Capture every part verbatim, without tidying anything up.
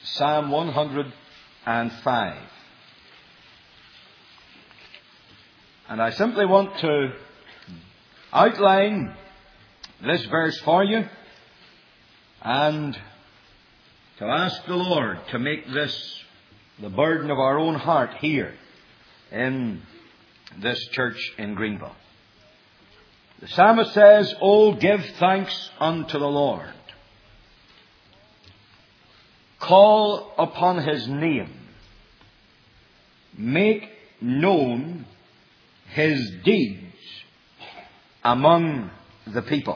Psalm one hundred five. And I simply want to outline this verse for you and to ask the Lord to make this the burden of our own heart here in this church in Greenville. The psalmist says, "Oh, give thanks unto the Lord. Call upon His name. Make known His deeds among the people."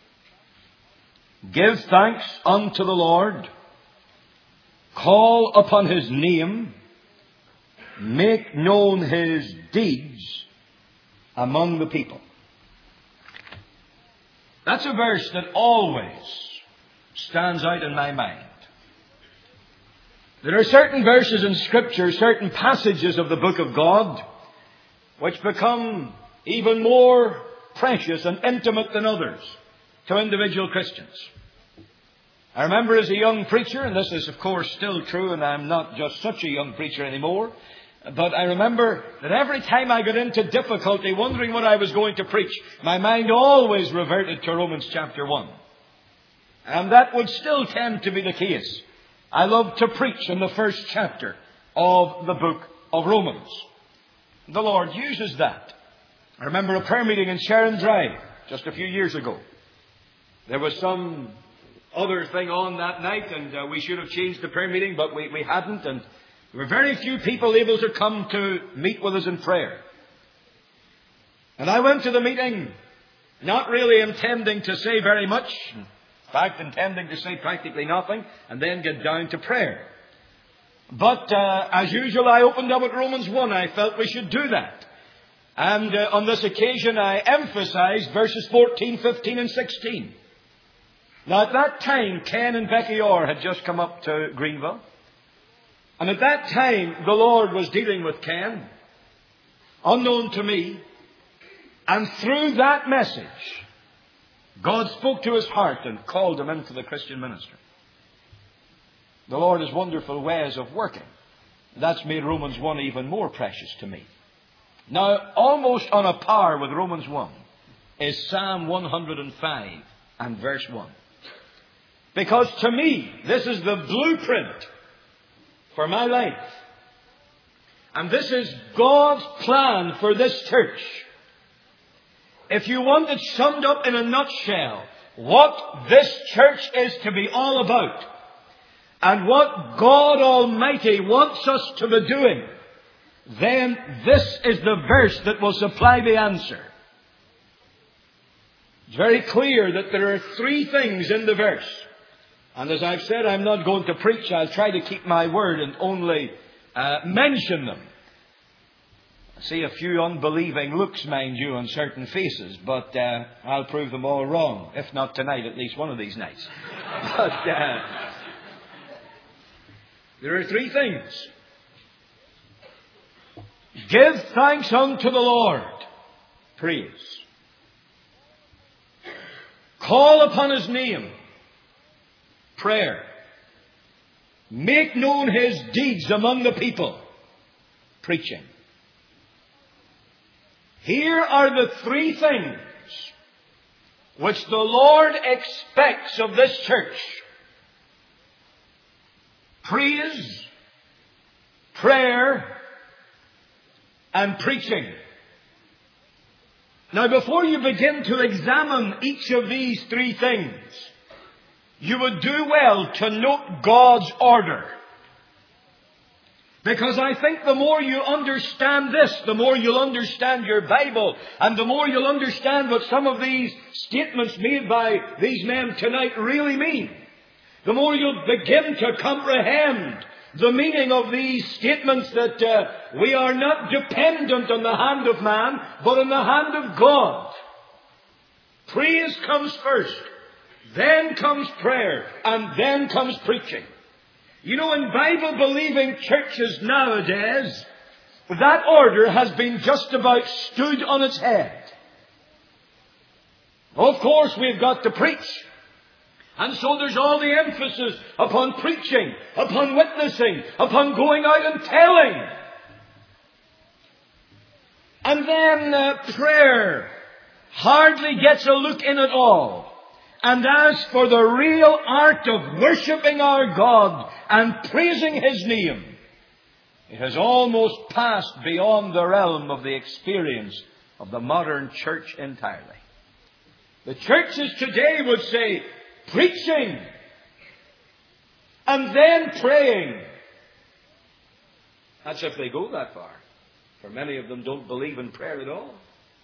Give thanks unto the Lord. Call upon His name. Make known His deeds among the people. That's a verse that always stands out in my mind. There are certain verses in Scripture, certain passages of the book of God, which become even more precious and intimate than others to individual Christians. I remember as a young preacher, and this is of course still true, and I'm not just such a young preacher anymore, but I remember that every time I got into difficulty wondering what I was going to preach, my mind always reverted to Romans chapter one. And that would still tend to be the case. I love to preach in the first chapter of the book of Romans. The Lord uses that. I remember a prayer meeting in Sharon Drive just a few years ago. There was some other thing on that night, and uh, we should have changed the prayer meeting, but we, we hadn't, and there were very few people able to come to meet with us in prayer. And I went to the meeting not really intending to say very much, in fact intending to say practically nothing, and then get down to prayer. But uh, as usual, I opened up at Romans one. I felt we should do that. And uh, on this occasion I emphasized verses fourteen, fifteen and sixteen. Now at that time, Ken and Becky Orr had just come up to Greenville. And at that time, the Lord was dealing with Ken, unknown to me. And through that message, God spoke to his heart and called him into the Christian ministry. The Lord has wonderful ways of working. That's made Romans one even more precious to me. Now, almost on a par with Romans one is Psalm one hundred five and verse one. Because to me, this is the blueprint for my life. And this is God's plan for this church. If you want it summed up in a nutshell, what this church is to be all about, and what God Almighty wants us to be doing, then this is the verse that will supply the answer. It's very clear that there are three things in the verse. And as I've said, I'm not going to preach. I'll try to keep my word and only uh, mention them. I see a few unbelieving looks, mind you, on certain faces, but uh, I'll prove them all wrong. If not tonight, at least one of these nights. But uh, there are three things. Give thanks unto the Lord. Praise. Call upon His name. Prayer. Make known His deeds among the people. Preaching. Here are the three things which the Lord expects of this church. Praise, prayer, and preaching. Now, before you begin to examine each of these three things, you would do well to note God's order. Because I think the more you understand this, the more you'll understand your Bible, and the more you'll understand what some of these statements made by these men tonight really mean. The more you'll begin to comprehend the meaning of these statements that uh, we are not dependent on the hand of man, but on the hand of God. Praise comes first. Then comes prayer, and then comes preaching. You know, in Bible-believing churches nowadays, that order has been just about stood on its head. Of course, we've got to preach. And so there's all the emphasis upon preaching, upon witnessing, upon going out and telling. And then uh, prayer hardly gets a look in at all. And as for the real art of worshipping our God and praising His name, it has almost passed beyond the realm of the experience of the modern church entirely. The churches today would say, preaching and then praying. That's if they go that far. For many of them don't believe in prayer at all.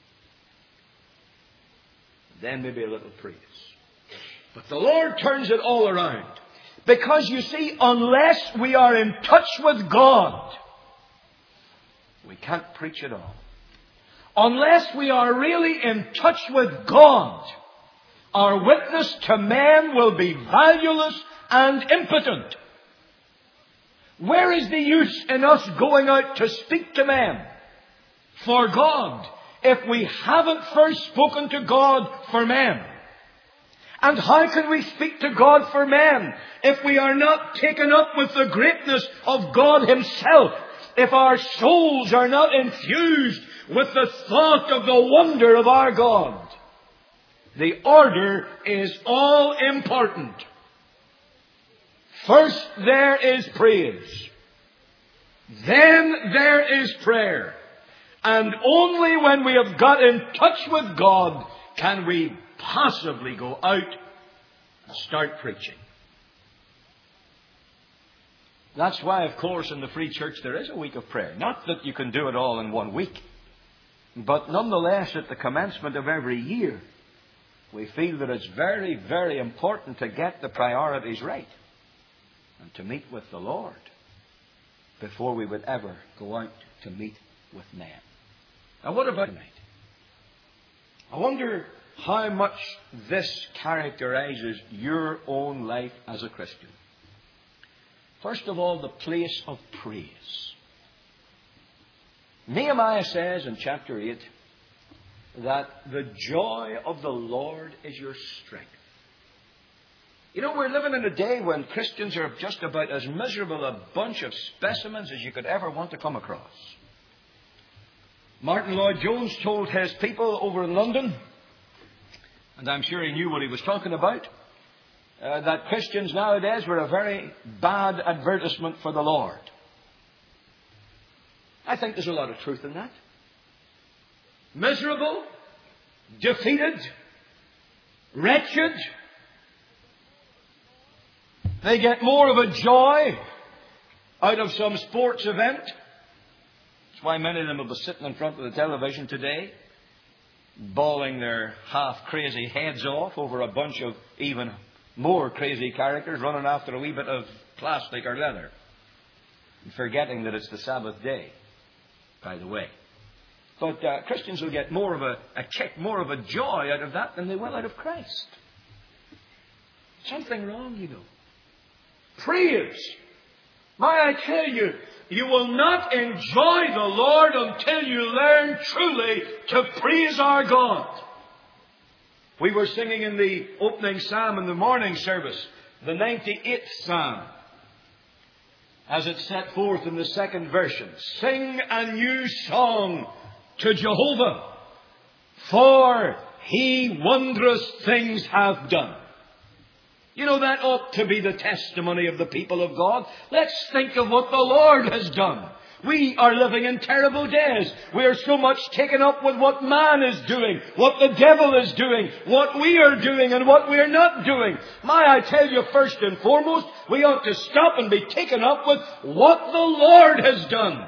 Then maybe a little praise. But the Lord turns it all around. Because you see, unless we are in touch with God, we can't preach at all. Unless we are really in touch with God, our witness to men will be valueless and impotent. Where is the use in us going out to speak to men for God if we haven't first spoken to God for men? And how can we speak to God for men if we are not taken up with the greatness of God Himself? If our souls are not infused with the thought of the wonder of our God? The order is all important. First there is praise. Then there is prayer. And only when we have got in touch with God can we possibly go out and start preaching. That's why, of course, in the Free Church there is a week of prayer. Not that you can do it all in one week, but nonetheless at the commencement of every year, we feel that it's very, very important to get the priorities right and to meet with the Lord before we would ever go out to meet with men. Now, what about tonight? I wonder how much this characterizes your own life as a Christian. First of all, the place of praise. Nehemiah says in chapter eight that the joy of the Lord is your strength. You know, we're living in a day when Christians are just about as miserable a bunch of specimens as you could ever want to come across. Martin Lloyd-Jones told his people over in London, and I'm sure he knew what he was talking about, uh, that Christians nowadays were a very bad advertisement for the Lord. I think there's a lot of truth in that. Miserable, defeated, wretched. They get more of a joy out of some sports event. That's why many of them will be sitting in front of the television today, bawling their half-crazy heads off over a bunch of even more crazy characters running after a wee bit of plastic or leather, and forgetting that it's the Sabbath day, by the way. But uh, Christians will get more of a, a kick, more of a joy out of that than they will out of Christ. Something wrong, you know. Praise. May I tell you, you will not enjoy the Lord until you learn truly to praise our God. We were singing in the opening psalm in the morning service, the ninety-eighth psalm, as it's set forth in the second version. Sing a new song to Jehovah, for He wondrous things hath done. You know, that ought to be the testimony of the people of God. Let's think of what the Lord has done. We are living in terrible days. We are so much taken up with what man is doing, what the devil is doing, what we are doing and what we are not doing. May I tell you, first and foremost, we ought to stop and be taken up with what the Lord has done.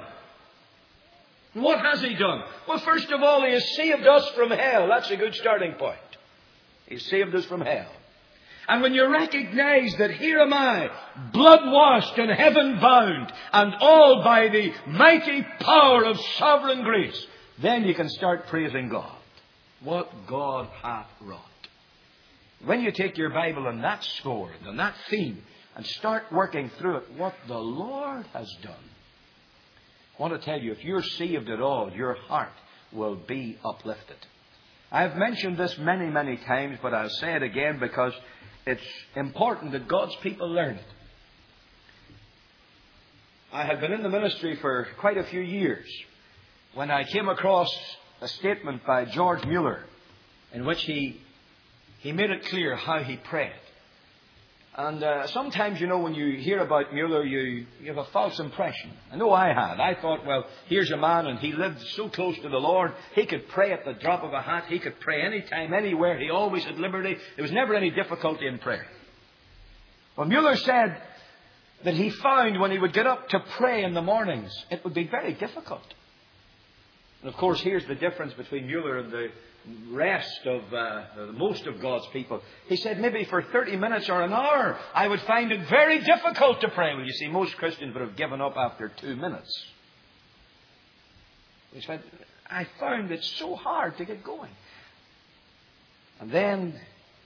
What has He done? Well, first of all, He has saved us from hell. That's a good starting point. He saved us from hell. And when you recognize that here am I, blood-washed and heaven-bound, and all by the mighty power of sovereign grace, then you can start praising God. What God hath wrought. When you take your Bible on that score, on that theme, and start working through it, what the Lord has done, I want to tell you, if you're saved at all, your heart will be uplifted. I've mentioned this many, many times, but I'll say it again because it's important that God's people learn it. I had been in the ministry for quite a few years when I came across a statement by George Mueller in which he he made it clear how he prayed. And uh, sometimes, you know, when you hear about Mueller, you, you have a false impression. I know I had. I thought, well, here's a man and he lived so close to the Lord. He could pray at the drop of a hat. He could pray anytime, anywhere. He always had liberty. There was never any difficulty in prayer. Well, Mueller said that he found when he would get up to pray in the mornings, it would be very difficult. And of course, here's the difference between Mueller and the rest of, uh, the most of God's people. He said maybe for thirty minutes or an hour, I would find it very difficult to pray. Well, you see, most Christians would have given up after two minutes. He said, I found it so hard to get going. And then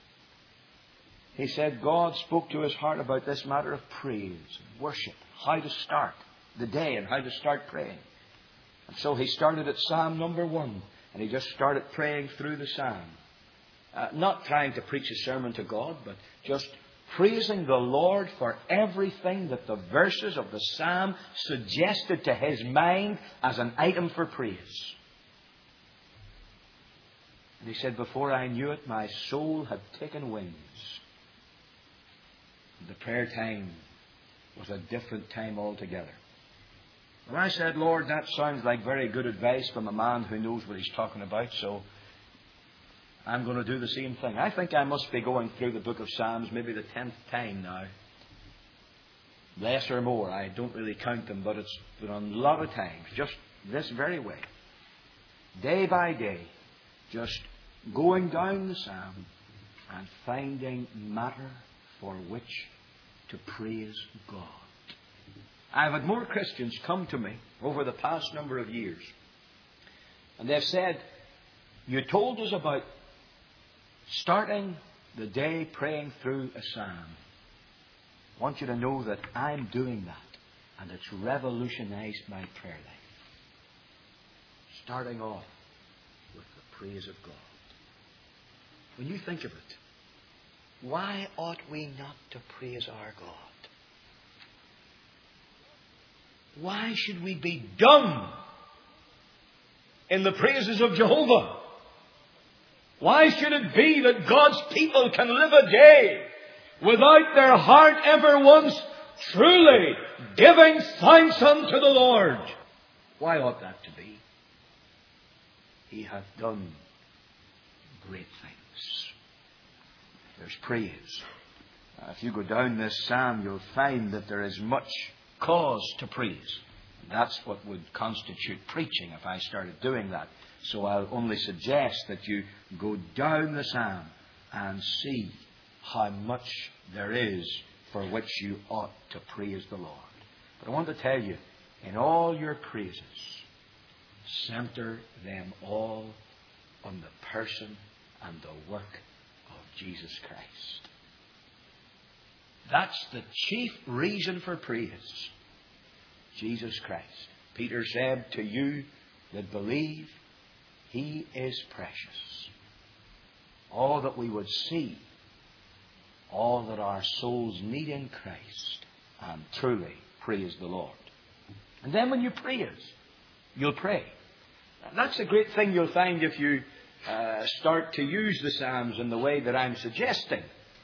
he said God spoke to his heart about this matter of praise and worship, how to start the day and how to start praying. And so he started at Psalm number one. And he just started praying through the psalm. Uh, not trying to preach a sermon to God, but just praising the Lord for everything that the verses of the psalm suggested to his mind as an item for praise. And he said, before I knew it, my soul had taken wings. And the prayer time was a different time altogether. And I said, Lord, that sounds like very good advice from a man who knows what he's talking about, so I'm going to do the same thing. I think I must be going through the book of Psalms maybe the tenth time now. Less or more, I don't really count them, but it's been a lot of times, just this very way. Day by day, just going down the psalm and finding matter for which to praise God. I've had more Christians come to me over the past number of years. And they've said, you told us about starting the day praying through a psalm. I want you to know that I'm doing that. And it's revolutionized my prayer life. Starting off with the praise of God. When you think of it, why ought we not to praise our God? Why should we be dumb in the praises of Jehovah? Why should it be that God's people can live a day without their heart ever once truly giving thanks unto the Lord? Why ought that to be? He hath done great things. There's praise. Uh, if you go down this psalm, you'll find that there is much cause to praise. That's what would constitute preaching if I started doing that. So I'll only suggest that you go down the psalm and see how much there is for which you ought to praise the Lord. But I want to tell you, in all your praises, center them all on the person and the work of Jesus Christ. That's the chief reason for praise. Jesus Christ. Peter said, to you that believe, He is precious. All that we would see, all that our souls need in Christ, and truly praise the Lord. And then when you praise, you'll pray. That's a great thing you'll find if you uh, start to use the Psalms in the way that I'm suggesting.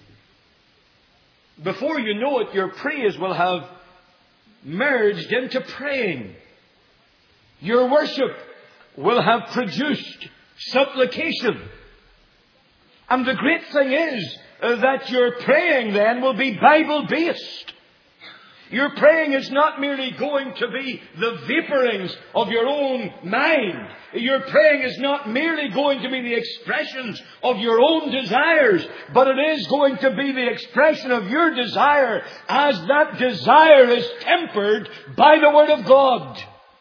Before you know it, your praise will have merged into praying. Your worship will have produced supplication. And the great thing is that your praying then will be Bible-based. Your praying is not merely going to be the vaporings of your own mind. Your praying is not merely going to be the expressions of your own desires, but it is going to be the expression of your desire as that desire is tempered by the Word of God.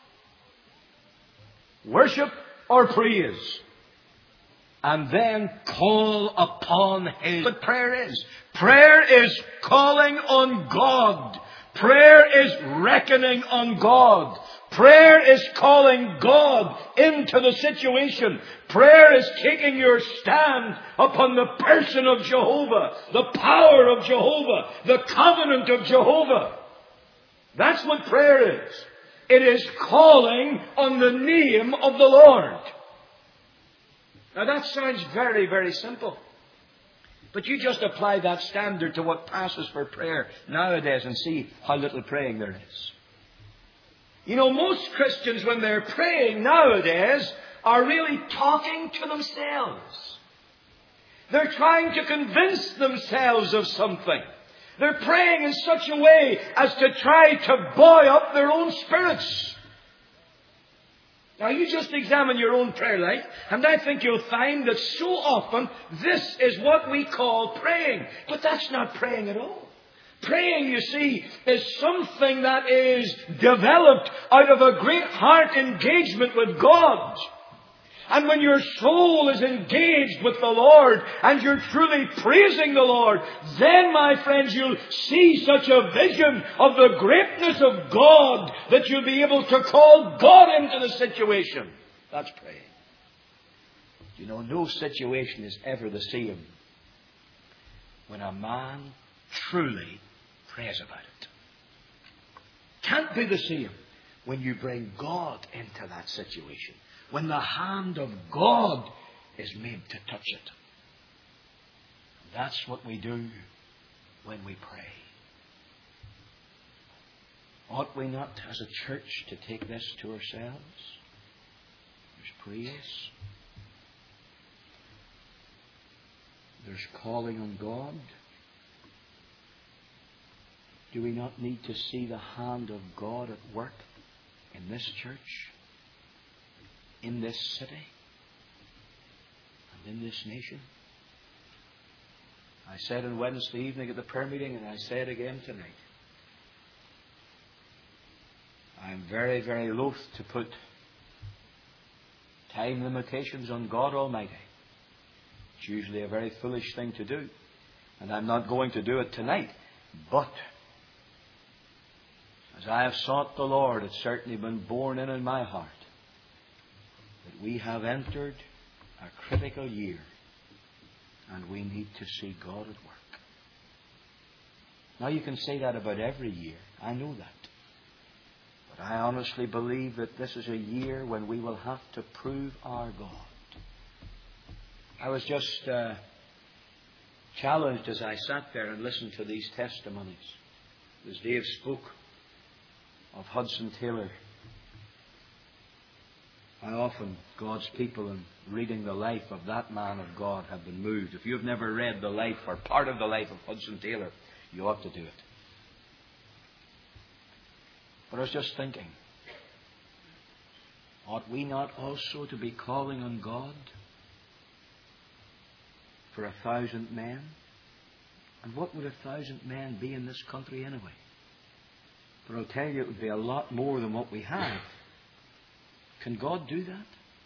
Worship or praise. And then call upon His. What prayer is. Prayer is calling on God. Prayer is reckoning on God. Prayer is calling God into the situation. Prayer is taking your stand upon the person of Jehovah, the power of Jehovah, the covenant of Jehovah. That's what prayer is. It is calling on the name of the Lord. Now that sounds very, very simple. But you just apply that standard to what passes for prayer nowadays and see how little praying there is. You know, most Christians, when they're praying nowadays, are really talking to themselves. They're trying to convince themselves of something. They're praying in such a way as to try to buoy up their own spirits. Now, you just examine your own prayer life, and I think you'll find that so often this is what we call praying. But that's not praying at all. Praying, you see, is something that is developed out of a great heart engagement with God. And when your soul is engaged with the Lord and you're truly praising the Lord, then, my friends, you'll see such a vision of the greatness of God that you'll be able to call God into the situation. That's praying. You know, no situation is ever the same when a man truly prays about it. Can't be the same when you bring God into that situation. When the hand of God is made to touch it. That's what we do when we pray. Ought we not, as a church, to take this to ourselves? There's praise. There's calling on God. Do we not need to see the hand of God at work in this church, in this city, and in this nation? I said on Wednesday evening at the prayer meeting, and I say it again tonight. I'm very, very loath to put time limitations on God Almighty. It's usually a very foolish thing to do, and I'm not going to do it tonight. But as I have sought the Lord, it's certainly been borne in in my heart that we have entered a critical year, and we need to see God at work. Now, you can say that about every year. I know that. But I honestly believe that this is a year when we will have to prove our God. I was just uh, challenged as I sat there and listened to these testimonies. As Dave spoke of Hudson Taylor, how often God's people, in reading the life of that man of God, have been moved. If you've never read the life or part of the life of Hudson Taylor, you ought to do it. But I was just thinking, ought we not also to be calling on God for a thousand men? And what would a thousand men be in this country anyway? But I'll tell you, it would be a lot more than what we have. Can God do that?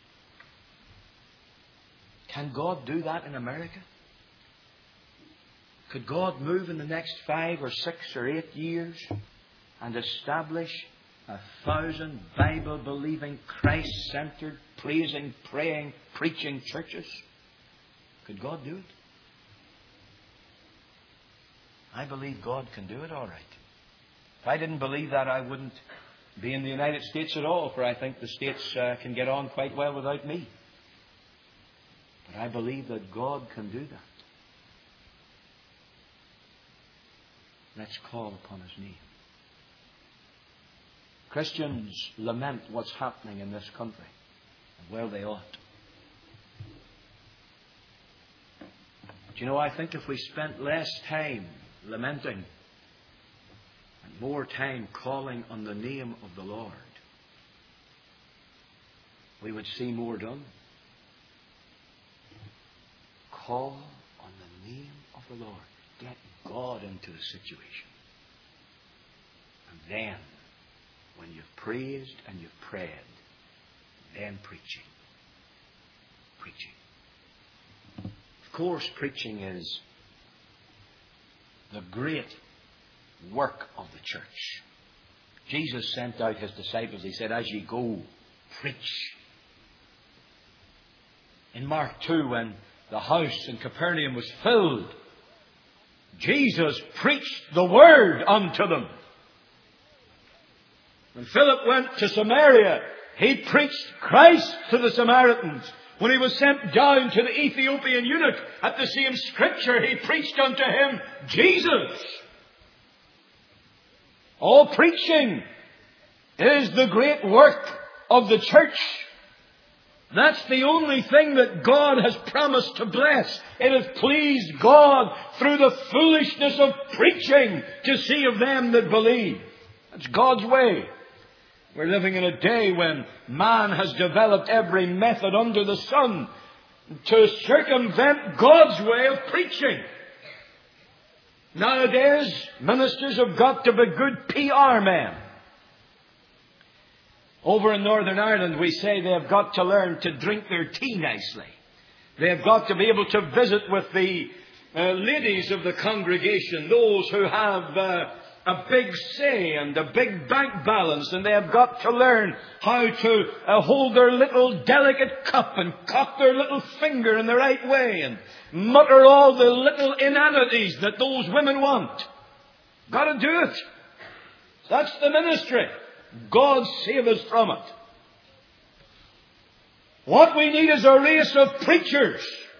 Can God do that in America? Could God move in the next five or six or eight years and establish a thousand Bible-believing, Christ-centered, praising, praying, preaching churches? Could God do it? I believe God can do it all right. If I didn't believe that, I wouldn't be in the United States at all, for I think the States uh, can get on quite well without me. But I believe that God can do that. Let's call upon His name. Christians lament what's happening in this country, and well they ought. But you know, I think if we spent less time lamenting and more time calling on the name of the Lord, we would see more done. Call on the name of the Lord. Get God into the situation. And then, when you've praised and you've prayed, then preaching. Preaching. Of course, preaching is the great work of the church. Jesus sent out His disciples. He said, as ye go, preach. In Mark two, when the house in Capernaum was filled, Jesus preached the Word unto them. When Philip went to Samaria, he preached Christ to the Samaritans. When he was sent down to the Ethiopian eunuch at the same Scripture, he preached unto him Jesus. All preaching is the great work of the church. That's the only thing that God has promised to bless. It has pleased God through the foolishness of preaching to see of them that believe. That's God's way. We're living in a day when man has developed every method under the sun to circumvent God's way of preaching. Nowadays, ministers have got to be good P R men. Over in Northern Ireland, we say they have got to learn to drink their tea nicely. They have got to be able to visit with the uh, ladies of the congregation, those who have uh, a big say and a big bank balance, and they have got to learn how to uh, hold their little delicate cup and cock their little finger in the right way and mutter all the little inanities that those women want. Got to do it. That's the ministry. God save us from it. What we need is a race of preachers.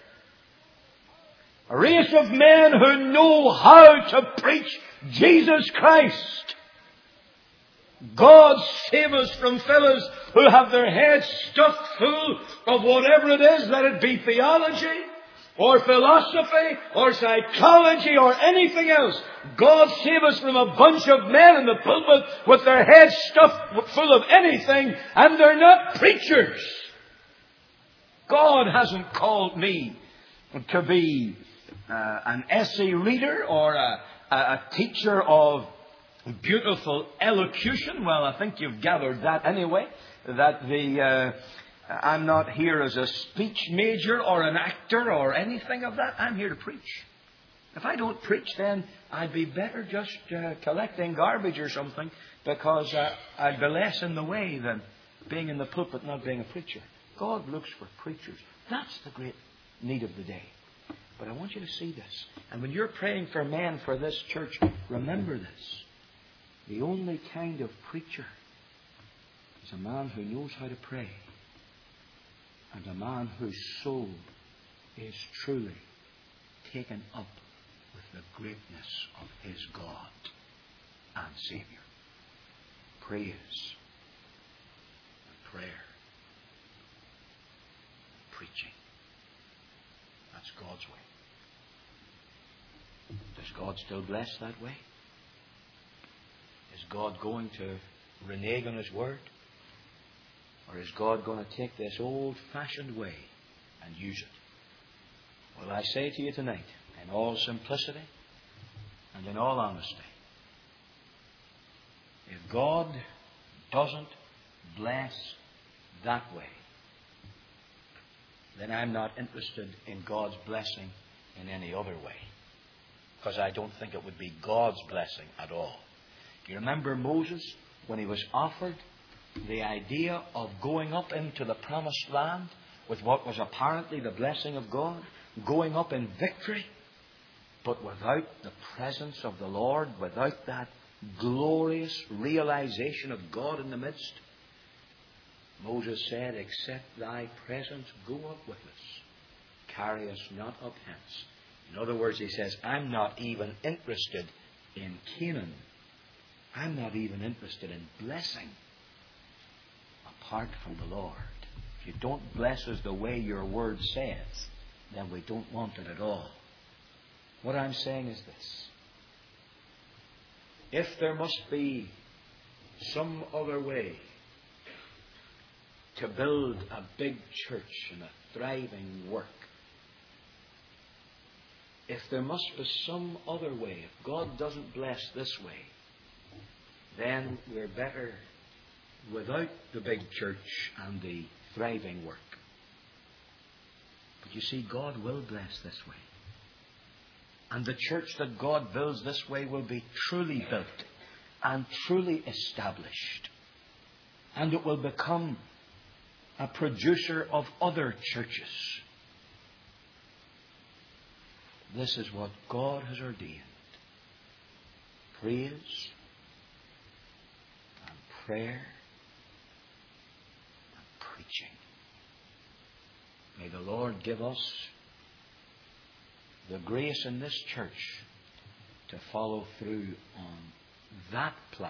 A race of men who know how to preach Jesus Christ. God save us from fellows who have their heads stuffed full of whatever it is, let it be theology or philosophy or psychology or anything else. God save us from a bunch of men in the pulpit with their heads stuffed full of anything, and they're not preachers. God hasn't called me to be uh, an essay reader or a, a, a teacher of beautiful elocution. Well, I think you've gathered that anyway, that the uh, I'm not here as a speech major or an actor or anything of that. I'm here to preach. If I don't preach, then I'd be better just uh, collecting garbage or something, because uh, I'd be less in the way than being in the pulpit, not being a preacher. God looks for preachers. That's the great need of the day. But I want you to see this. And when you're praying for men for this church, remember this. The only kind of preacher is a man who knows how to pray, and a man whose soul is truly taken up with the greatness of his God and Saviour. Praise and prayer and preaching. That's God's way. Does God still bless that way? Is God going to renege on His Word? Or is God going to take this old-fashioned way and use it? Well, I say to you tonight, in all simplicity and in all honesty, if God doesn't bless that way, then I'm not interested in God's blessing in any other way, because I don't think it would be God's blessing at all. Do you remember Moses when he was offered the idea of going up into the promised land with what was apparently the blessing of God, going up in victory, but without the presence of the Lord, without that glorious realization of God in the midst? Moses said, except thy presence go up with us, carry us not up hence. In other words, he says, I'm not even interested in Canaan. I'm not even interested in blessing apart from the Lord. If you don't bless us the way your word says, then we don't want it at all. What I'm saying is this. If there must be some other way to build a big church and a thriving work, if there must be some other way, if God doesn't bless this way, then we're better without the big church and the thriving work. But you see, God will bless this way. And the church that God builds this way will be truly built and truly established. And it will become a producer of other churches. This is what God has ordained. Praise and prayer and preaching. May the Lord give us the grace in this church to follow through on that plan,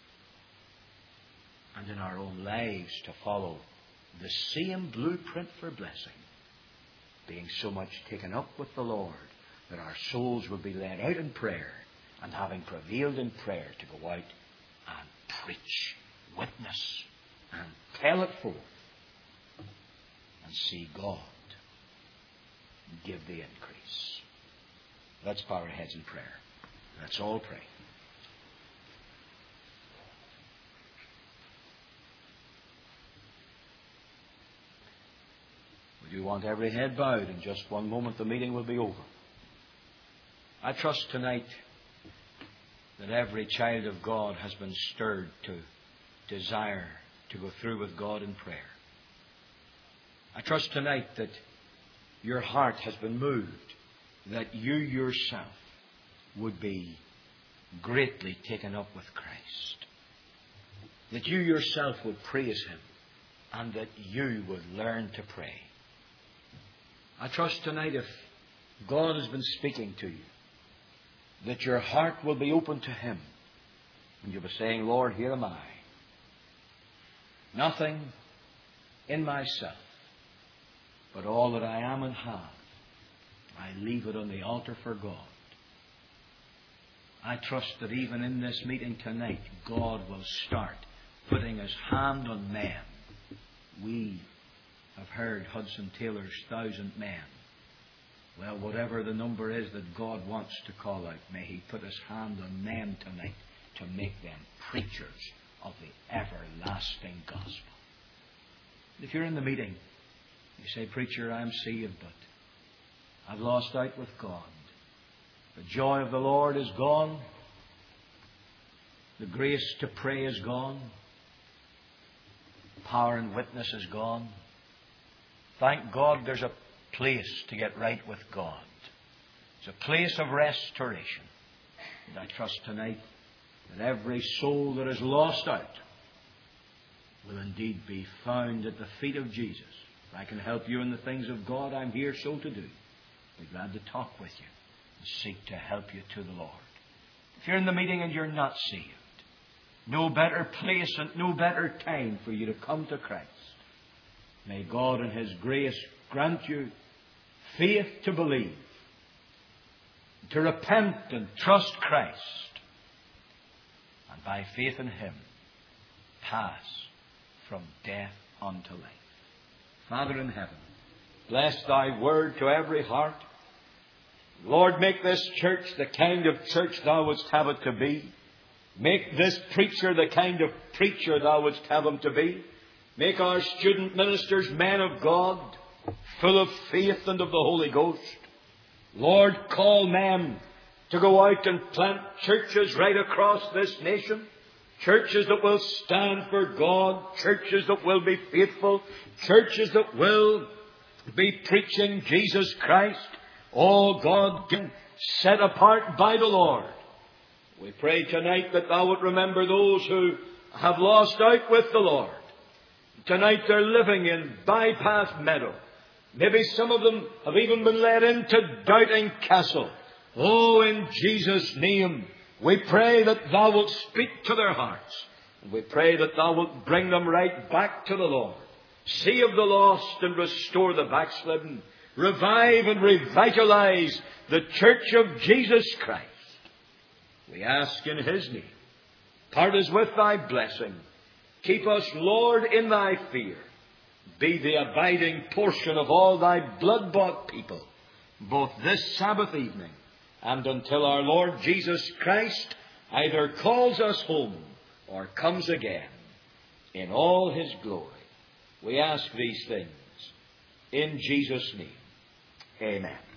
and in our own lives to follow the same blueprint for blessing, being so much taken up with the Lord that our souls will be led out in prayer, and having prevailed in prayer to go out and preach, witness, and tell it forth, and see God give the increase. Let's bow our heads in prayer. Let's all pray. We do want every head bowed. In just one moment the meeting will be over. I trust tonight that every child of God has been stirred to desire to go through with God in prayer. I trust tonight that your heart has been moved, that you yourself would be greatly taken up with Christ, that you yourself would praise Him, and that you would learn to pray. I trust tonight, if God has been speaking to you, that your heart will be open to Him, and you'll be saying, Lord, here am I. Nothing in myself, but all that I am and have, I leave it on the altar for God. I trust that even in this meeting tonight, God will start putting His hand on men. We have heard Hudson Taylor's thousand men. Well, whatever the number is that God wants to call out, may He put His hand on men tonight to make them preachers of the everlasting gospel. If you're in the meeting, you say, Preacher, I'm saved, but I've lost out with God. The joy of the Lord is gone. The grace to pray is gone. Power and witness is gone. Thank God there's a place to get right with God. It's a place of restoration. And I trust tonight that every soul that is lost out will indeed be found at the feet of Jesus. If I can help you in the things of God, I'm here so to do. I'll be glad to talk with you and seek to help you to the Lord. If you're in the meeting and you're not saved, no better place and no better time for you to come to Christ. May God in His grace grant you faith to believe, to repent and trust Christ, and by faith in Him pass from death unto life. Father in heaven, bless Thy word to every heart. Lord, make this church the kind of church Thou wouldst have it to be. Make this preacher the kind of preacher Thou wouldst have him to be. Make our student ministers men of God, full of faith and of the Holy Ghost. Lord, call men to go out and plant churches right across this nation. Churches that will stand for God. Churches that will be faithful. Churches that will be preaching Jesus Christ. Oh God, set apart by the Lord. We pray tonight that Thou would remember those who have lost out with the Lord. Tonight they're living in Bypath Meadow. Maybe some of them have even been led into Doubting Castle. Oh, in Jesus' name, we pray that Thou wilt speak to their hearts. And we pray that Thou wilt bring them right back to the Lord. Save the lost and restore the backslidden. Revive and revitalize the church of Jesus Christ. We ask in His name. Part us with Thy blessing. Keep us, Lord, in Thy fear. Be the abiding portion of all Thy blood-bought people, both this Sabbath evening and until our Lord Jesus Christ either calls us home or comes again in all His glory. We ask these things in Jesus' name. Amen.